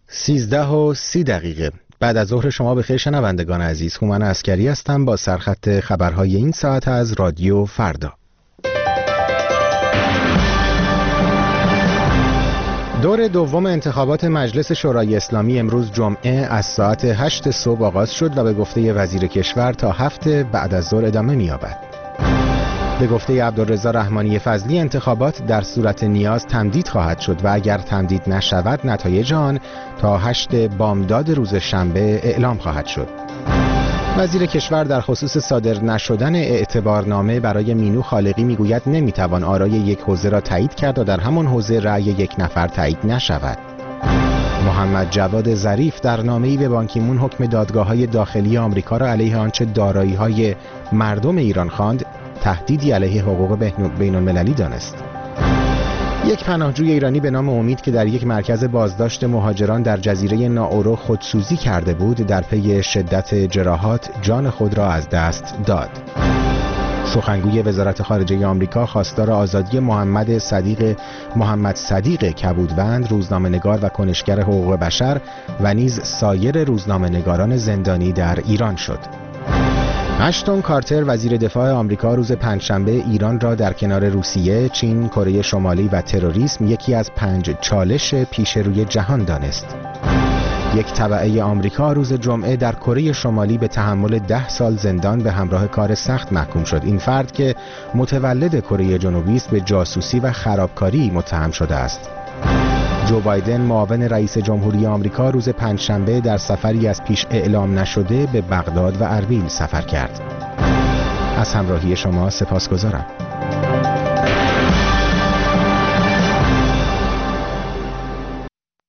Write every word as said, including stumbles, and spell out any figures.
سیزده و سی دقیقه بعد از ظهر شما بخیر شنوندگان عزیز. هومن عسکری هستم با سرخط خبرهای این ساعت از رادیو فردا. دور دوم انتخابات مجلس شورای اسلامی امروز جمعه از ساعت هشت صبح آغاز شد و به گفته وزیر کشور تا هفته بعد از ظهر ادامه می‌یابد. به گفته عبدالرضا رحمانی فضلی انتخابات در صورت نیاز تمدید خواهد شد و اگر تمدید نشود نتایج آن تا هشت بامداد روز شنبه اعلام خواهد شد. وزیر کشور در خصوص صادر نشدن اعتبارنامه برای مینو خالقی میگوید نمیتوان آرای یک حوزه را تایید کرد و در همان حوزه رأی یک نفر تایید نشود. محمد جواد ظریف در نامه‌ای به بان کی مون حکم دادگاه‌های داخلی آمریکا را علیه آنچه دارایی‌های مردم ایران خواند تهدیدی علیه حقوق بین المللی دانست. یک پناهجوی ایرانی به نام امید که در یک مرکز بازداشت مهاجران در جزیره ناورو خودسوزی کرده بود در پی شدت جراحات جان خود را از دست داد. سخنگوی وزارت خارجه آمریکا خواستار آزادی محمد صدیق محمد صدیق کبودوند، روزنامه‌نگار و کنشگر حقوق بشر و نیز سایر روزنامه‌نگاران زندانی در ایران شد. اشتون کارتر وزیر دفاع آمریکا روز پنجشنبه ایران را در کنار روسیه، چین، کره شمالی و تروریسم یکی از پنج چالش پیش روی جهان دانست. یک تبعه آمریکا روز جمعه در کره شمالی به تحمل ده سال زندان به همراه کار سخت محکوم شد. این فرد که متولد کره جنوبی است به جاسوسی و خرابکاری متهم شده است. جو بایدن معاون رئیس جمهوری آمریکا روز پنجشنبه در سفری از پیش اعلام نشده به بغداد و اربیل سفر کرد. از همراهی شما سپاسگزارم.